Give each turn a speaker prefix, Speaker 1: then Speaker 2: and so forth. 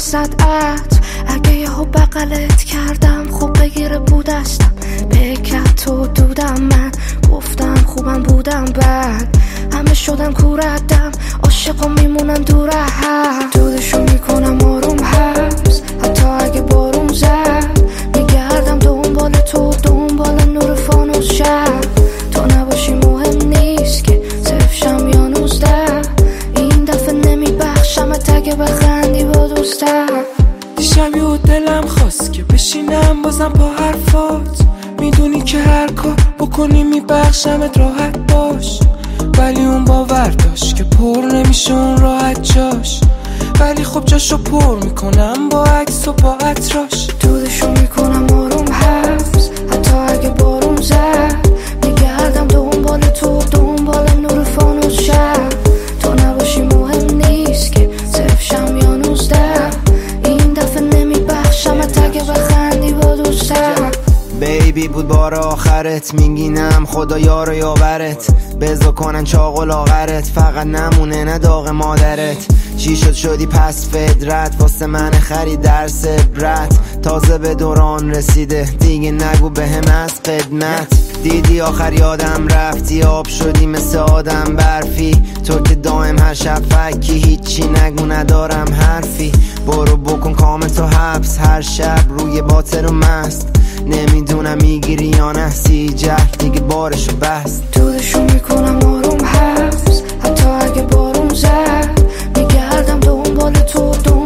Speaker 1: وسط عطر. اگه یهو بغلت کردم خوب بگیره بودستم، بکت تو دودم، من گفتم خوبم بودم، بعد همه شدن کوردم، عاشقا میمونن دور هم، دودشو میکنم آروم هست حتی اگه بارون زد، میگردم دنبال تو دنبال نور فانوس شب، تو نباشی مهم نیست که صرف شم یا 19، این دفعه نمیبخشمت اگه بخندی با دوستم.
Speaker 2: دیشب یه دلم خواست که بشینم بازم با حرفات، میدونی که هر کار بکنی میبخشمت راحت باش، ولی اون باور داشت که پر نمیشه اون راحت جاش، ولی خب جاشو پر میکنم با عکس و با عطراش،
Speaker 1: دودشو میکنم آروم هست حتی اگه بارون زد، میگردم دنبال تو دنبال نور فانوس شب، تو نباشی مهم نیست که صرف شم یا 19، این دفعه نمیبخشمت اگه بخندی با دوستم.
Speaker 3: بیبی بود بار آخرت، میگینم خدا یار و یاورت، بزا کنن چاق و لاغرت، فقط نمونه نه داغ مادرت، چی شد شدی پس فدرت، واسه من خرید درس عبرت، تازه به دوران رسیده دیگه نگو بهم از قدمت، دیدی آخر یادم رفتی آب شدی مثل آدم برفی، تو که دائم هر شب فکی هیچی نگو ندارم حرفی، برو بکن کام تو حبس هر شب روی باطر و مست، نمیدونم میگیری یا نه سیجه دیگه بارشو بست،
Speaker 1: دودشو میکنم آروم هست حتی اگه بارون زد، میگردم دنبال تو